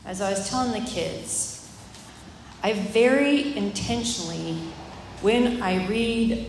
as I was telling the kids, I'm very intentional when I read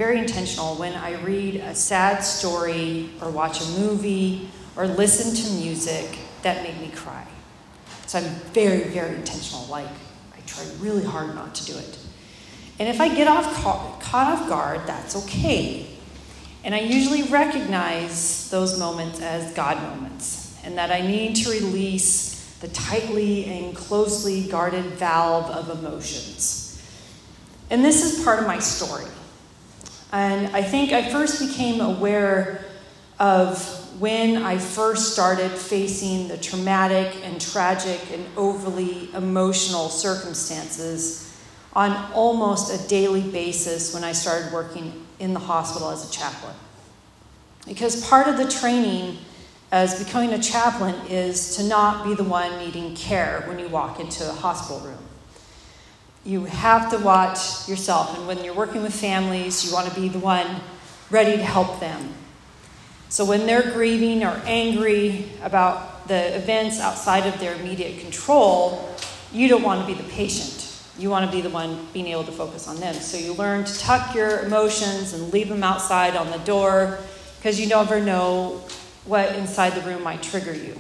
a sad story or watch a movie or listen to music that make me cry. So I'm very, very intentional. Like, I try really hard not to do it. And if I get caught off guard, that's okay. And I usually recognize those moments as God moments, and that I need to release the tightly and closely guarded valve of emotions. And this is part of my story. And I think I first became aware of when I first started facing the traumatic and tragic and overly emotional circumstances on almost a daily basis when I started working in the hospital as a chaplain. Because part of the training as becoming a chaplain is to not be the one needing care when you walk into a hospital room. You have to watch yourself, and when you're working with families, you want to be the one ready to help them. So when they're grieving or angry about the events outside of their immediate control, you don't want to be the patient. You want to be the one being able to focus on them. So you learn to tuck your emotions and leave them outside on the door, because you never know what inside the room might trigger you.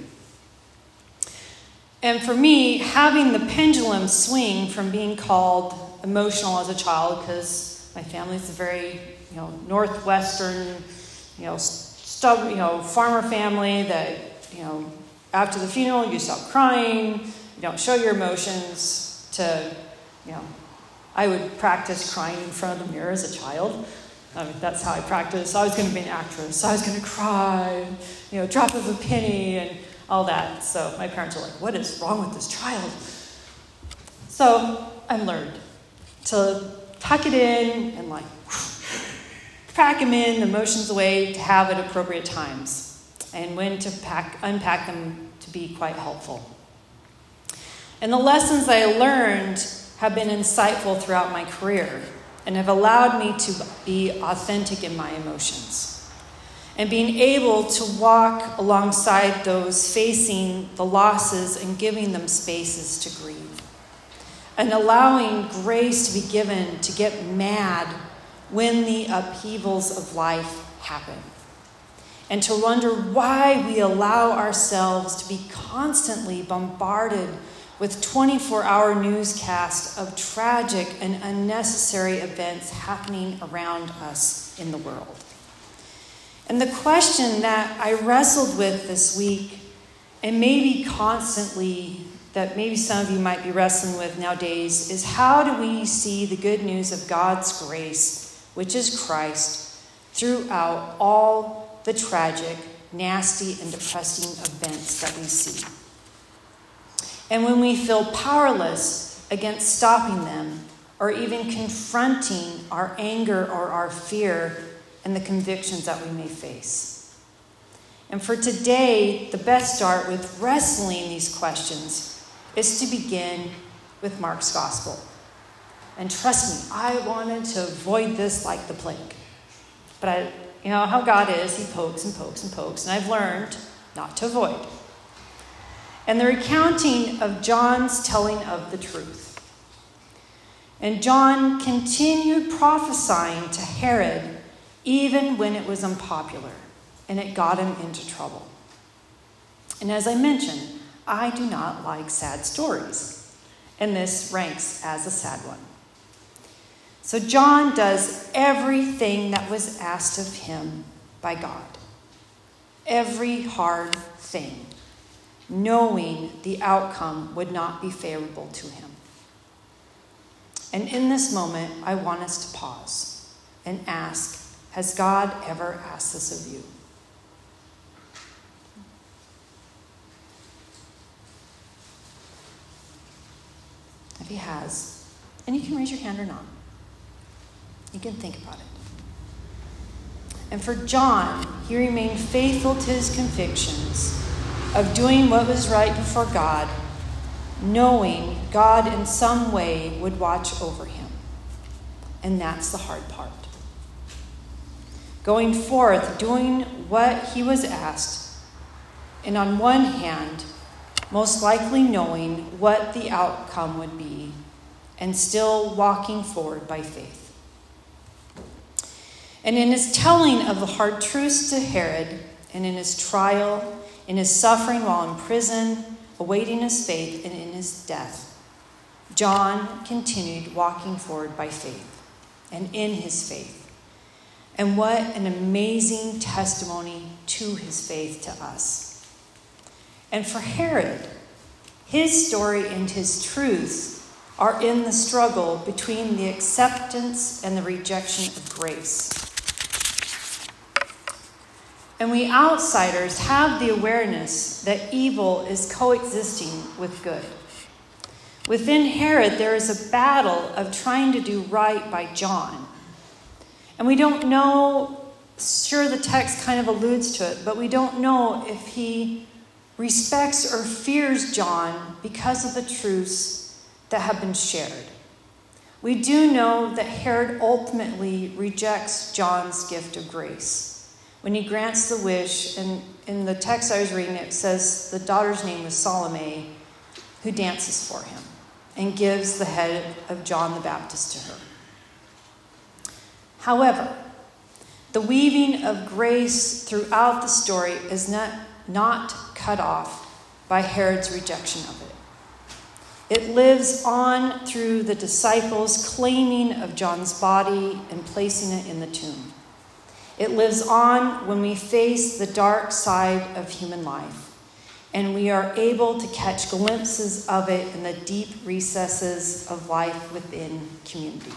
And for me, having the pendulum swing from being called emotional as a child, because my family's a very, Northwestern, farmer family that, after the funeral, you stop crying, you don't show your emotions, to, I would practice crying in front of the mirror as a child. That's how I practiced. I was going to be an actress. I was going to cry, drop of a penny and all that. So my parents are like, what is wrong with this child? So I learned to tuck it in and pack them in, the emotions away, to have at appropriate times, and when to unpack them to be quite helpful. And the lessons I learned have been insightful throughout my career and have allowed me to be authentic in my emotions. And being able to walk alongside those facing the losses and giving them spaces to grieve. And allowing grace to be given to get mad when the upheavals of life happen. And to wonder why we allow ourselves to be constantly bombarded with 24-hour newscasts of tragic and unnecessary events happening around us in the world. And the question that I wrestled with this week, and maybe constantly, that maybe some of you might be wrestling with nowadays, is how do we see the good news of God's grace, which is Christ, throughout all the tragic, nasty, and depressing events that we see? And when we feel powerless against stopping them, or even confronting our anger or our fear and the convictions that we may face. And for today, the best start with wrestling these questions is to begin with Mark's gospel. And trust me, I wanted to avoid this like the plague. But you know how God is, he pokes and pokes and pokes, and I've learned not to avoid. And the recounting of John's telling of the truth. And John continued prophesying to Herod even when it was unpopular, and it got him into trouble. And as I mentioned, I do not like sad stories, and this ranks as a sad one. So John does everything that was asked of him by God. Every hard thing, knowing the outcome would not be favorable to him. And in this moment, I want us to pause and ask, has God ever asked this of you? If he has, and you can raise your hand or not, you can think about it. And for John, he remained faithful to his convictions of doing what was right before God, knowing God in some way would watch over him. And that's the hard part. Going forth, doing what he was asked, and on one hand, most likely knowing what the outcome would be, and still walking forward by faith. And in his telling of the hard truths to Herod, and in his trial, in his suffering while in prison, awaiting his faith, and in his death, John continued walking forward by faith and in his faith. And what an amazing testimony to his faith to us. And for Herod, his story and his truths are in the struggle between the acceptance and the rejection of grace. And we outsiders have the awareness that evil is coexisting with good. Within Herod, there is a battle of trying to do right by John. And we don't know, sure, the text kind of alludes to it, but we don't know if he respects or fears John because of the truths that have been shared. We do know that Herod ultimately rejects John's gift of grace. When he grants the wish, and in the text I was reading, it says the daughter's name was Salome, who dances for him and gives the head of John the Baptist to her. However, the weaving of grace throughout the story is not cut off by Herod's rejection of it. It lives on through the disciples' claiming of John's body and placing it in the tomb. It lives on when we face the dark side of human life, and we are able to catch glimpses of it in the deep recesses of life within community.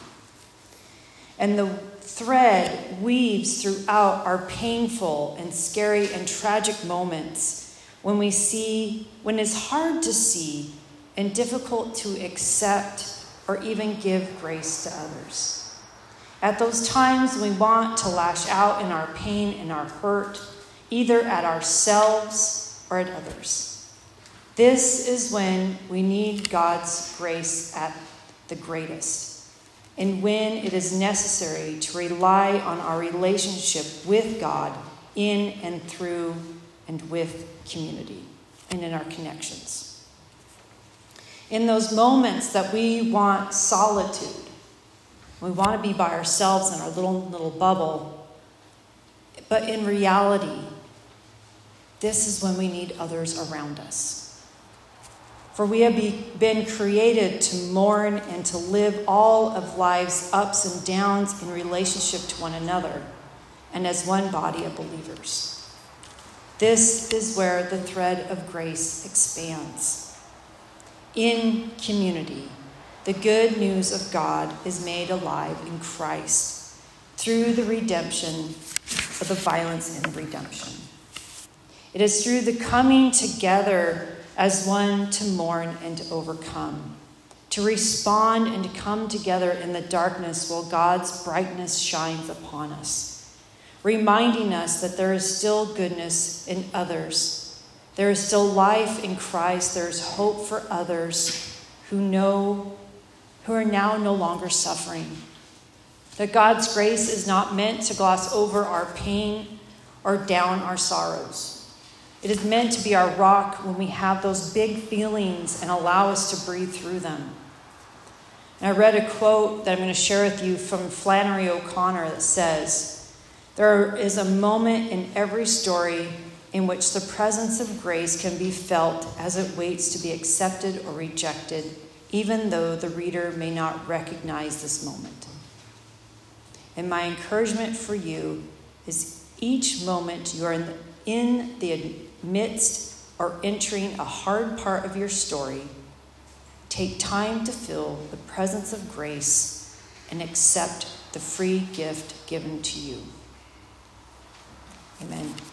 And the thread weaves throughout our painful and scary and tragic moments when it's hard to see and difficult to accept or even give grace to others. At those times, we want to lash out in our pain and our hurt, either at ourselves or at others. This is when we need God's grace at the greatest, and when it is necessary to rely on our relationship with God in and through and with community and in our connections. In those moments that we want solitude, we want to be by ourselves in our little bubble, but in reality, this is when we need others around us. For we have been created to mourn and to live all of life's ups and downs in relationship to one another and as one body of believers. This is where the thread of grace expands. In community, the good news of God is made alive in Christ through the redemption of the violence and redemption. It is through the coming together as one to mourn and to overcome, to respond and to come together in the darkness while God's brightness shines upon us, reminding us that there is still goodness in others. There is still life in Christ. There is hope for others who are now no longer suffering. That God's grace is not meant to gloss over our pain or down our sorrows. It is meant to be our rock when we have those big feelings and allow us to breathe through them. And I read a quote that I'm going to share with you from Flannery O'Connor that says, "There is a moment in every story in which the presence of grace can be felt as it waits to be accepted or rejected, even though the reader may not recognize this moment." And my encouragement for you is each moment you are in the midst or entering a hard part of your story, take time to feel the presence of grace and accept the free gift given to you. Amen.